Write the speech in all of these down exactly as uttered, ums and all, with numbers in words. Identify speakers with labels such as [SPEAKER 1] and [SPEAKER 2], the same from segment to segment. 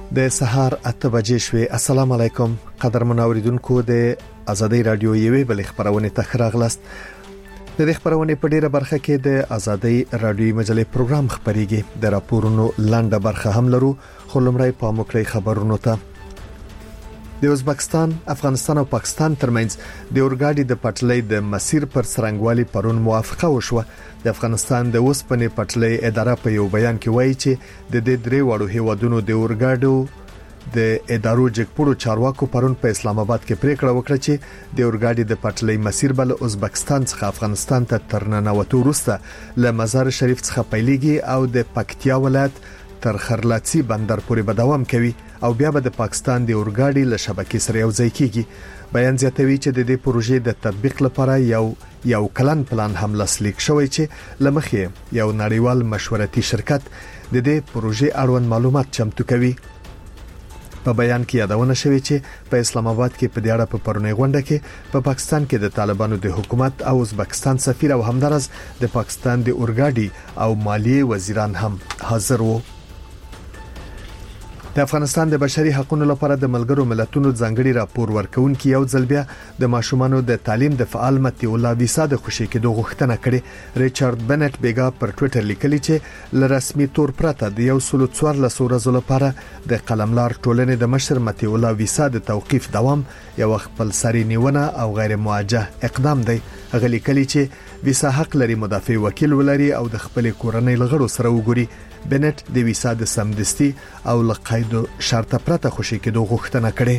[SPEAKER 1] د سهار اته بجې شوې. السلام علیکم قدرمن اوریدونکو، د ازادي رادیو یوې بل خبرونه ته راغلاست. د دې خبرونه په ډیره برخه کې د ازادي رادیو مجلې پروګرام خبريږي. د راپورونو لاندې برخه هم لرو، خو لمړی په موکلي خبرونو ته. د ازبکستان، افغانستان او پاکستان ترمنځ د اورګاډي د پټلۍ د مسیر پر سرنګوالي پرون موافقه وشوه. د افغانستان د اوسپنې پټلۍ اداره په یو بیان کې وایي چې د دې درې وړو هیوادونو د اورګاډو د ادارو جګپړو چارواکو پرون په اسلام آباد کې پریکړه وکړه چې د اورګاډي د پټلۍ مسیر بل ازبکستان څخه افغانستان ته ترننوتو وروسته له مزار شریف څخه پیلېږي او د پکتیا ولایت تر خرلاڅي بندر پورې به دوام کوي او بیا به د پاکستان د اورګاډي له شبکې سره یو ځای کیږي. بیان زیاتوي چې د دې پروژې د تطبیق لپاره یو یو کلن پلان هم لاسلیک شوی چې لمخې یو نړیوال مشورتي شرکت د دې پروژې اړوند معلومات چمتو کوي. په بیان کې یادونه شوې چې په اسلام آباد کې په دیاړه په پرونی غونډه کې په پا پاکستان کې د طالبانو د حکومت او ازبکستان سفیر او همدارس د پاکستان د اورګاډي او مالیه وزیران هم حاضر وو. د افغانستان د بشري حقوقو لپاره د ملګرو ملتونو ځانګړي راپور ورکونکي یو ځل بیا د ماشومانو د تعلیم د فعال متي الله ویسا د خوشي کېدو غوښتنه کړې. ریچارډ بنټ بیګا پر ټوئیټر لیکلی چې ل رسمي تور پرته د یو سلو څوارلس ورځې لپاره د قلملار ټولنې د مشر متي الله ویسا د توقيف دوام یو خپل سري نیونه او غیر موجه اقدام دی. غلي کلی چې ویسا حق لري مدافع وکیل ولري او د خپل کورنۍ لغړو سره وګوري. بنټ د ویسا د سمدستي او لقایدو شرط پرته خوشي کېدو غوښتنه کړې.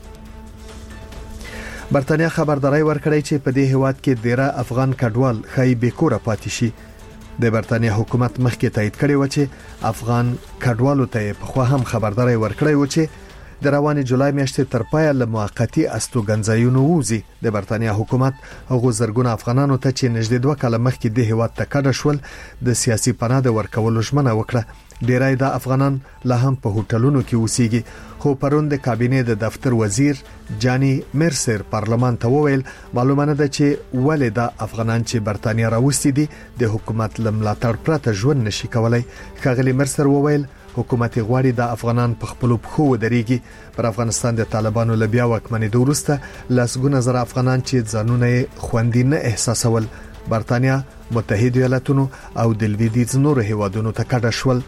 [SPEAKER 1] برتانیا خبرداري ورکړې چې په دې هیواد کې ډیره افغان کډوال خای بیکوره پاتې شي. د برتانیا حکومت مخکې تایید کړی و چې افغان کډوالو ته په خو هم خبرداري ورکړی و چې د روانې جولای میاشتې تر پایه له موقتی استوګنځایونو وځي. د برتانیا حکومت هغه زرګونه افغانانو ته چې نږدې دوه کاله مخکې د هیواد ته کډه شول د سیاسي پناه د ورکولو ژمنه وکړه. ډیری د افغانان لا هم په هوټلونو کې اوسېږي، خو پرون د کابینې د دفتر وزیر جانی مرسر پارلمان ته وویل معلومه نه ده چې ولې د افغانان چې برتانیا راوستي دي د حکومت لملاتړ پرته ژوند نشي کولای. ښاغلي مرسر وویل حکومت غواړي د افغانان په خپل پخو ودرېږي. پر افغانستان د طالبانو لبیا وکمنې دوروسته لاسګونه زره افغانان چې ځانونه خوندي نه احساسول برتانیا، متحده ایالاتونو او د لویدیځ نورو هیوادونو ته کډه شول.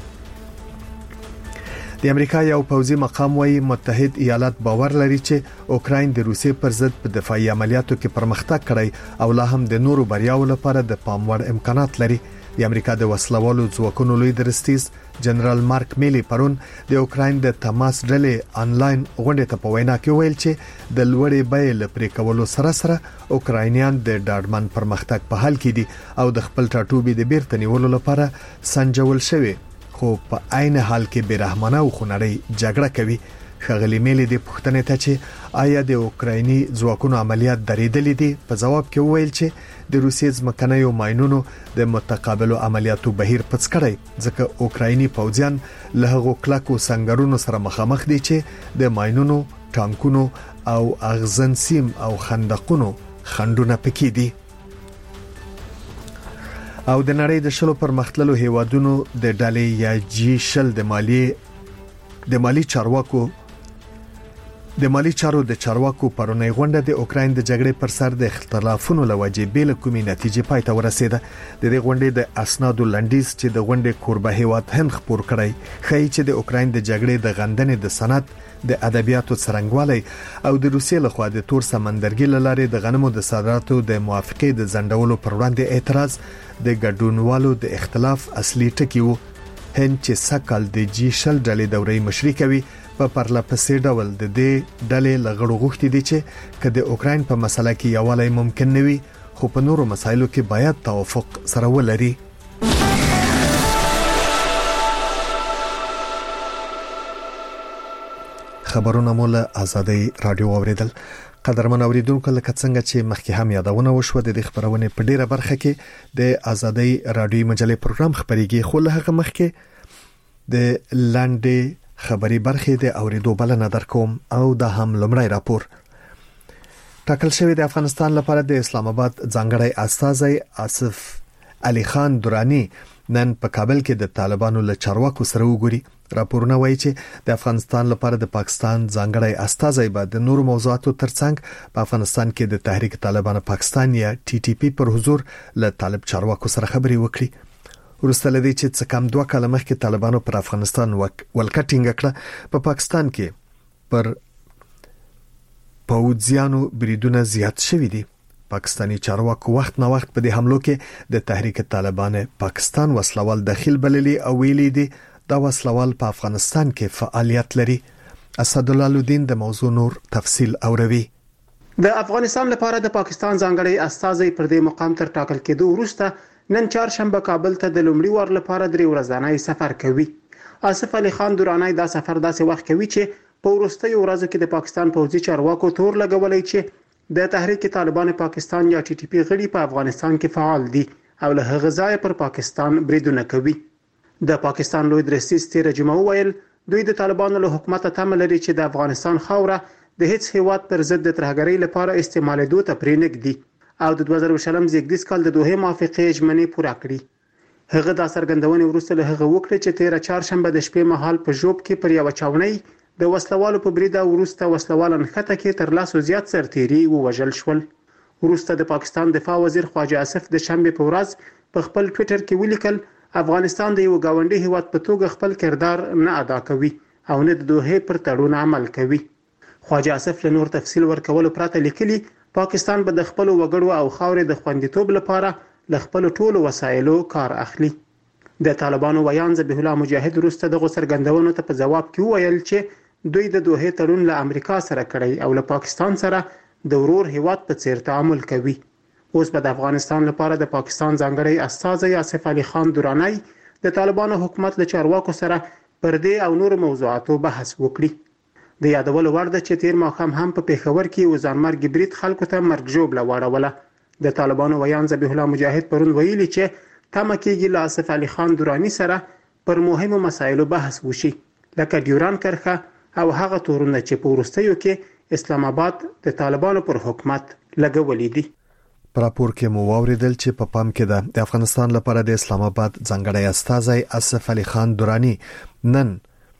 [SPEAKER 1] د امریکا یو پوځي مقام وايي متحده ایالات باور لري چې اوکراین د روسیې پر ضد په دفاعي عملیاتو کې پرمختګ کړی او لا هم د نورو بریاو لپاره د پاموړ امکانات لري. د امریکا د وسلوالو ځواکونو لوی درستیز جنرال مارک میلی پرون د اوکراین د تماس ډلې انلاین غونډه ته په وینا کې ویل چې د لوړې بیې لپاره کولو سره سره اوکراینیان د ډاډمن پرمختګ په حال کې دي او د خپل ټاټوبې د بیرته نیولو لپاره سنجول شوی، خو په عین حال کې بیرحمانه او خونړۍ جګړه کوي. ښاغلي میلی د پښتنې ته چې آیا د اوکرایني ځواکونو عملیات درېدلې دي په جواب کې وویل چې د روسیې ځمکنیو ماینونو د متقابلو عملیاتو بهیر پڅ کړی، ځکه اوکرایني پوځیان له هغو کلکو سنگرونو سره مخامخ دي چې د ماینونو، ټانکونو او اغزن سیم او خندقونو خندونه پکې دي. او د نړۍ د شلو پرمختللو هیوادونو د ډلې یا جی شل د مالی د مالی چارواکو د مالی چارو د چارواکو پرونی غونډه د اوکراین د جګړې پر سر د اختلافونو لوجې بیل کومې نتیجې پای ته ورسېده. د دې غونډې د اسنادو لنډیز چې د غونډې کوربه هیواد هند خبر کړی ښایي چې د اوکراین د جګړې د غندنې د صنعت د ادبیاتو څرنګوالي او د روسیې لخوا د تور سمندرګي لارې د غنمو د صادراتو د موافقې د ځنډولو پر وړاندې اعتراض د ګډونوالو د اختلاف اصلي ټکی وو. هند چې سکهال د جی شل ډلې دورې مشري کوي په پرله پسې ډول د دې ډلې لغړو غوښتي دي چې کله د اوکراین په مسله کې یووالی ممکن نه وي، خو په نورو مسایلو کې باید توافق سره ولري. خبرونه مول ازادي رادیو اوریدل. قدرمن اوریدونکو لکه څنګه چې مخکې هم یادونه وشوه د خبرونه په ډیره برخه کې د ازادي رادیو مجلې پروګرام خبريږي، خو له هغه مخکې د لاندې خبري برخه د اوریدو بلنه درکوم او د هم لمړی راپور. ټاکل شوی د افغانستان لپاره د اسلام آباد ځانګړی استازی آصف علي خان درانی نن په کابل کې د طالبانو له چارواکو سره وګوري. راپورونه وایي چې د افغانستان لپاره د پاکستان ځانګړی استازی به د نورو موضوعاتو ترڅنګ په افغانستان کې د تحریک طالبان پاکستان یا ټي ټي پی پر حضور له طالب چارواکو سره خبرې وکړي. ورسته لدی چې څه کم دوه کاله مخکې طالبانو پر افغانستان ولکټینګ کړه، په پاکستان کې پر پوځیانو بریدونه زیات شوي دي. پاکستانی چارواکو وخت نه وخت په دې حملو کې د تحریک طالبان پاکستان وسلوال داخل بللي او ویلي دي دا وسلوال په افغانستان کې فعالیت لري. اسدالله الدین د موضوع نور تفصیل اوروي.
[SPEAKER 2] د افغانستان لپاره د پاکستان ځانګړی استازی پر دې مقام تر ټاکل کېدو وروسته نن چهارشنبه کابل ته د لومړي وار لپاره درې ورځنی سفر کوي. آصف علي خان درانی دا سفر داسې وخت کوي چې په وروستیو ورځو کې د پاکستان پوځي چارواکو تور لګولای چې د تحریک طالبان پاکستان یا ټي ټي پی غړي په افغانستان کې فعال دي او له هغه ځای پر پاکستان بریدونه کوي. د پاکستان لوی درستیز تیر جمعه ویل دوی د طالبانو له حکومت ته لري چې د افغانستان خاوره د هیڅ هیواد پر ضد د ترهګرۍ لپاره استعمالېدو ته پرې نږدي او د دوه زره شلم زیږدیز کال د دوه موافقې ژمنې پوره کړې. هغه د څرګندونې وروسته له هغه وکړه چې تیر چهارشنبه د شپې مهال په جوب کې پر یو چاونۍ د وسلوالو په بریده وروسته وسلوال نښته کې تر لاسو زیات سرتیري ووژل شول. وروسته د پاکستان دفاع وزیر خواجه آصف د شنبه په ورځ په خپل ټوئیټر کې ولیکل افغانستان د یو گاونډي هیواد په توګه خپل کردار نه ادا کوي او نه د دوه پر تړون عمل کوي. خواجه آصف له نور تفصیل ورکول پراته لیکلي پاکستان به د خپل وګړو او خاورې د خوندیتوب لپاره له خپل ټولو وسایلو کار اخلي. د طالبانو ویان ذبیح الله مجاهد وروسته د څرګندونو ته په جواب کې ویل چې دوی د دوه تړون له امریکا سره کړی او له پاکستان سره د ورور هیواد په څیر تعامل کوي. اوس په افغانستان لپاره د پاکستان ځانګړی استازی آصف علي خان درانی د طالبانو حکومت له چارواکو سره پر دې او نور موضوعاتو بحث وکړي. د یادولو وړ ده چې تیر ماښام هم په پیښور کې وزارمرګ برید خلکو ته مرګ ژوبله واړوله. د طالبانو ویان ذبیح الله مجاهد پرون ویلي چې تمه کېږي له آصف علي خان درانی سره پر مهمو مسایلو بحث وشي لکه ډیوران کرښه او هغه تورونه چې په وروستیو کې اسلام آباد د طالبانو پر حکومت لګولې دي.
[SPEAKER 1] په راپور کې مو واوریدل چې په پام کې ده د افغانستان لپاره د اسلام آباد ځانګړی استازی آصف علي خان درانی نن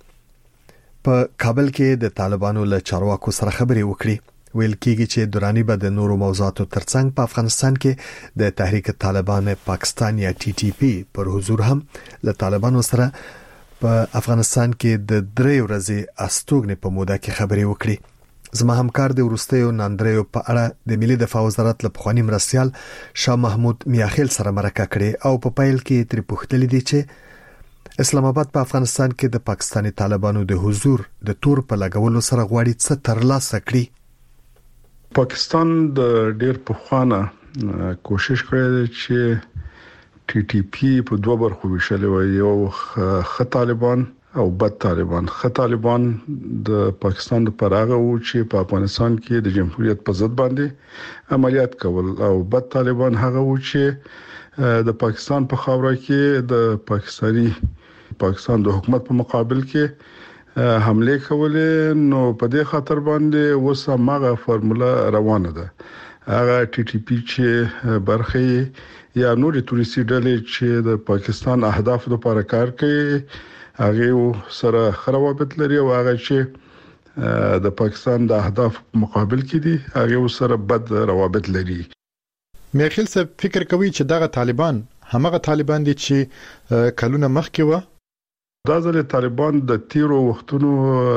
[SPEAKER 1] په کابل کې د طالبانو له چارواکو سره خبرې وکړي. ویل کېږي چې درانی به د نورو موضوعاتو ترڅنګ په افغانستان کې د تحریک طالبان پاکستان یا ټي ټي پی پر حضور هم له طالبانو سره په افغانستان کې د درې ورځې استوګنې په موده کې خبرې وکړي. زما همکار د ورستیو ناندریو په اړه د ملي دفاع وزارت له پخوانی مرستيال شاه محمود میاخیل سره مرکه کړې او په پایل کې تر پوښتنې دي چې اسلام آباد په افغانستان کې د پاکستاني طالبانو د حضور د تور په لګولو سره غواړي څه ترلاسه کړي.
[SPEAKER 3] پاکستان د ډېر پخوانه کوشش کړی چې ټي ټي پی په دوه برخو ویشل وي، یو خ طالبان او بد طالبان. خ طالبان د پاکستان د پراغه او چې په افغانستان کې د جمهوریت په ضد باندې عملیات کول، او بد طالبان هغه و چې د پاکستان په خاوره کې د پاکستاني پاکستان د حکومت په مقابل کې حمله کولې. نو په دې خاطر باندې وسه ماغه فرموله روانه ده. هغه ټي ټي پی چې برخه یا نور توريستي ډلې چې د پاکستان اهداف لپاره کار کوي هغه سره خرابت لري او هغه چې د پاکستان د اهداف مقابل کې دي هغه سره بد روابط لري.
[SPEAKER 4] میخیل څه فکر کوي چې دغه طالبان همغه طالبان دي چې کلونه مخکې و؟
[SPEAKER 3] دا ځل طالبان د تیرو وختونو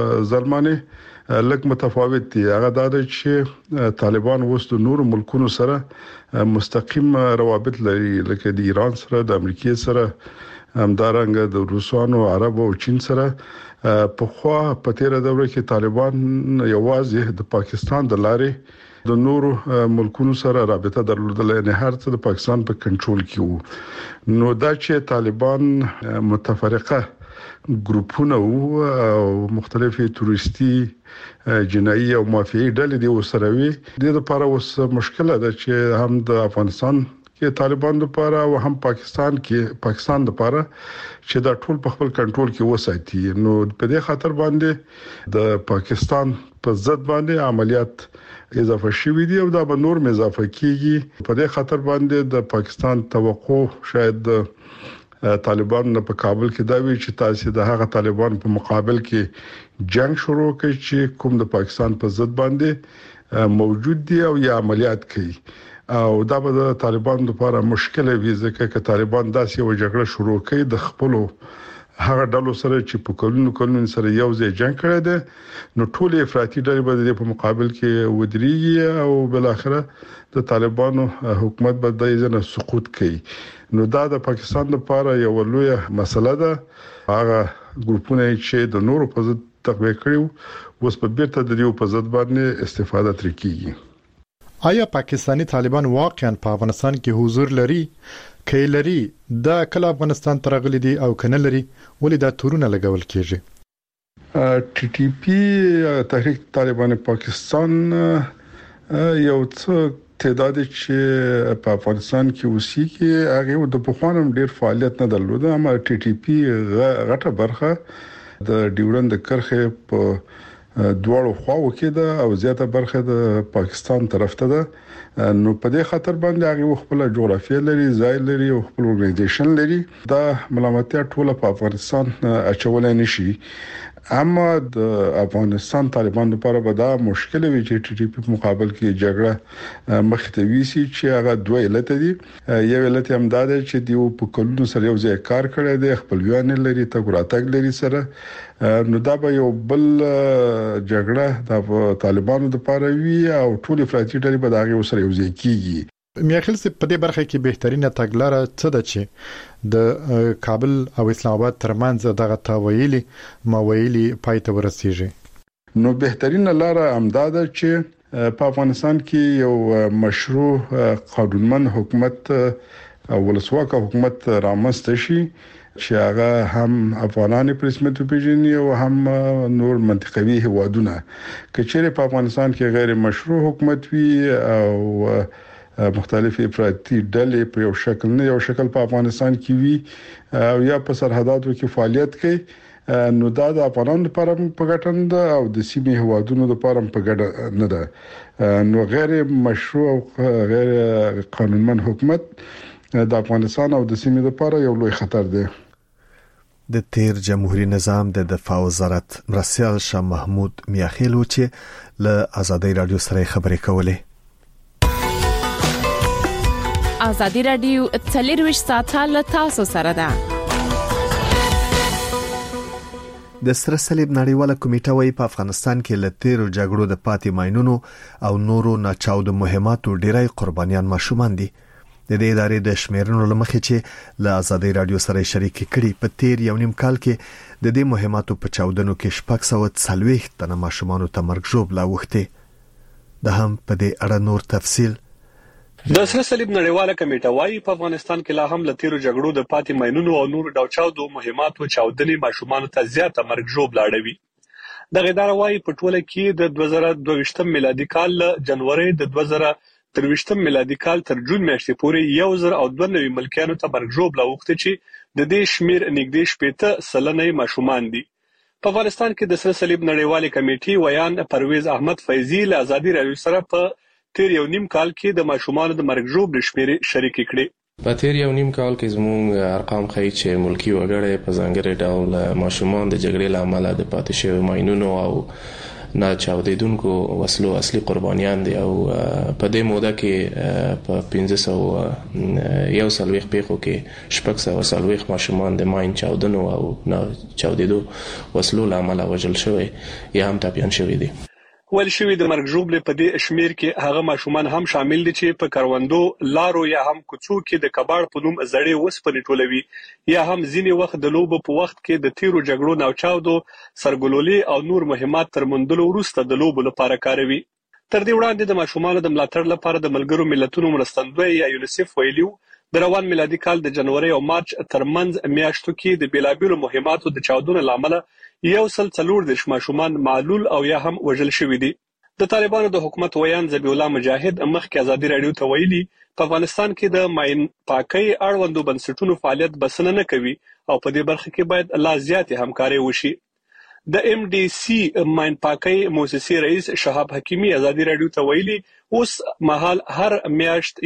[SPEAKER 3] ظلمانه لږ متفاوت دي. هغه دا چې طالبان اوس د نور ملکونو سره مستقیم روابط لري، لکه د ایران سره، د امریکای سره، همدارنګه د روسانو، عربو او چین سره. په خوا په تیر دوره کې طالبان یوازې د پاکستان د لارې د نورو ملکونو سره رابطه درلودل، نه هر څه د پاکستان په کنټرول کې وو. نو دا چې طالبان متفرقه ګروپونه او مختلفي توريستي جنایي او مافیایي ډلې دي وسروي. د لپاره اوس مشکله ده چې هم د افغانستان کې طالبان لپاره او هم پاکستان کې پاکستان لپاره چې دا ټول په خپل کنټرول کې وساتي. نو په دې خاطر باندې د پاکستان په ضد باندې عملیات اضافه شوې دي او دا به نور اضافه کیږي. په دې خاطر باندې د پاکستان توقع شاید طالبان په کابل کې دا وی چې تاسو د هغه طالبان په مقابل کې جنگ شروع کړئ چې کوم د پاکستان په ضد باندې موجود دي او یا عملیات کوي او دا به د طالبان لپاره مشکله وي ځکه چې طالبان داسې یو جګړه شروع کوي د خپل هغه ډلو سره چې په کلونو کلونو سره یو ځای جنگ کړی دی نو ټول افراطي ډلې به د په مقابل کې ودرېږي او بل اخره د طالبانو حکومت به د ځنه سقوط کوي نو دا د پاکستان لپاره یو لوی مسله ده هغه ګروپونه چې د نورو په ضد تقویه کړو اوس په بیرته د یو په ضد باندې استفاده تر کیږي
[SPEAKER 4] آیا پاکستانی طالبان واقعا په افغانستان کې حضور لري کله لري دا کله افغانستان ترغلي دي او کنه لري ولې دا تورونه لګول کیږي
[SPEAKER 3] ټي ټي پی تحریک طالبان پاکستان یو څه تعداد چې په افغانستان کې اوسېږي هغه د پخوانم ډیر فعالیت نه درلود اما ټي ټي پی غټه برخه د ډیورند کرخه په دواړو خواو کې ده او زیاته برخه د پاکستان طرف ته ده نو په دې خاطر باندې هغه خپل جغرافیه لري ځای لري او خپل اورګنایزیشن لري دا ملامتیا ټوله په افغانستان اچولای نشي اما د افغانستان طالبان لپاره به دا مشکل وي چې ټي ټي پی په مقابل کې جګړه مخ ته ویسي چې هغه دوه علت دي یو علت هم دا دی چې دیو په کلونو سره یو ځای کار کړی دی خپل ویان لري تګوراتګ لري سره نو دا به یو بل جګړه د طالبانو لپاره وي او ټول افراطي ډلې به دا غي سره یو ځای کیږي
[SPEAKER 4] میاخیل سي په دې برخه کې بهترینه تګلاره څه ده چې د کابل او اسلام آباد ترمنځ دغه تاویلي مویلي پایته ورسیږي
[SPEAKER 3] نو بهترینه لاره امداده چې په افغانستان کې یو مشروع قانونمن حکومت او ولسواک حکومت رامنځته شي چې هغه هم افغانان په رسمیت پیژني او هم نور منطقوي هوادونه کچېره په افغانستان کې غیر مشروع حکومت وي او مختلف افراطي ډلې په یو شکل نه یو شکل په افغانستان کې وي او یا په سرحداتو کې فعالیت کوي نو دا د افغانانو لپاره په ګټند او د سیمې هوادونو لپاره په ګټه نه ده نو غیر مشروع او غیر قانونمن حکومت د افغانستان او د سیمې لپاره یو لوی خطر دی
[SPEAKER 1] د تیر جمهوریت نظام د دفاع وزارت مرسیال شاه محمود میاخیلو چې له آزادۍ رادیو سره خبرې کولې
[SPEAKER 5] آزادی رادیو تلویزیون ساتل تاسو سره ده
[SPEAKER 1] د سره صلیب نړیواله کمیټه وايي په افغانستان کې لتیرو جګړو د پاتې ماينونو او نورو ناچاودو مهماتو ډیری قربانیان ماشومان دي د دې ادارې د شمیرنو لمخې چې له آزادۍ رادیو سره شریک کړي په تیر یو نیم کال کې د دې مهماتو په چاودنو کې شپږ سوه څلوېښت تنه ماشومان ته مرګ ژوبله وخته ده هم په دې اړه نور تفصیل
[SPEAKER 6] د سره صلیب نړیواله کمیټه وايي په افغانستان کې لا هم لتیرو جګړو د پاتې ماينونو او نور ډاوچاودو مهماتو چاودنې ماشومان ته زیاته مرګ ژوبله اړوي د غدار وايي په ټوله کې د دوه زره دوه ویشتم میلادي کال جنوري د دوه زره درې ویشتم میلادي کال تر جون میاشتې پورې یو زر او دوه نوي ملکیانو ته مرګ ژوبله وخته چې د دې شمیر نږدې شپږ سلنه ماشومان دي په افغانستان کې د سره صلیب نړیواله کمیټې ویان پرویز احمد فیضی له آزادۍ رادیو سره په تیر یو نیم کال کې د ماشومان د مرګ ژوبلې شمیرې شریک کړي
[SPEAKER 7] په تیر یو نیم کال کې زموږ ارقام ښیي چې ملکی وګړي په ځانګړي ډول ماشومان د جګړې لامل د پاتې شویو ماينونو او نه چاودیدونکو وسلو اصلي قربانیان دي او په دې موده کې په پنځه سوه یو څلوېښت پیښو کې شپږ سوه څلوېښت ماشومان د ماين چاودنو او نه چاودیدو وسلو لامل وژل شوي یا هم ټپيان شوي دي
[SPEAKER 6] ول شوی د مرګ ژوبلې په دې شمیر کې هغه ماشومان هم شامل دي چې په کروندو لارو یا هم کوڅو کې د کباړ په نوم زړې وسپنې ټولوي یا هم ځینې وخت د لوبو په وخت کې د تیرو جګړو ناوچاودو سرګلولي او نور مهمات تر موندلو وروسته د لوبو لپاره کاروي تر دې وړاندې د ماشومان د ملاتړ لپاره د ملګرو ملتونو مرستندوی یا یونیسف ویلیو د روان میلادي کال د جنوري او مارچ ترمنځ میاشتو کې د بیلابیلو مهماتو د چاودنو لامل یو سل څلور دیرش ماشومان معلول او یا هم وژل شوي دي د طالبانو د حکومت ویان ذبیح الله مجاهد مخکې آزادۍ رادیو ته ویلي په افغانستان کې د ماين پاکۍ اړوندو بنسټونو فعالیت بسنه نه کوي او په دې برخه کې باید لا زیاتې همکاري وشي د ام ډي سي ماين پاکۍ مؤسسې رئیس شهاب حکیمی آزادۍ رادیو ته ویلي اوس مهال هر میاشت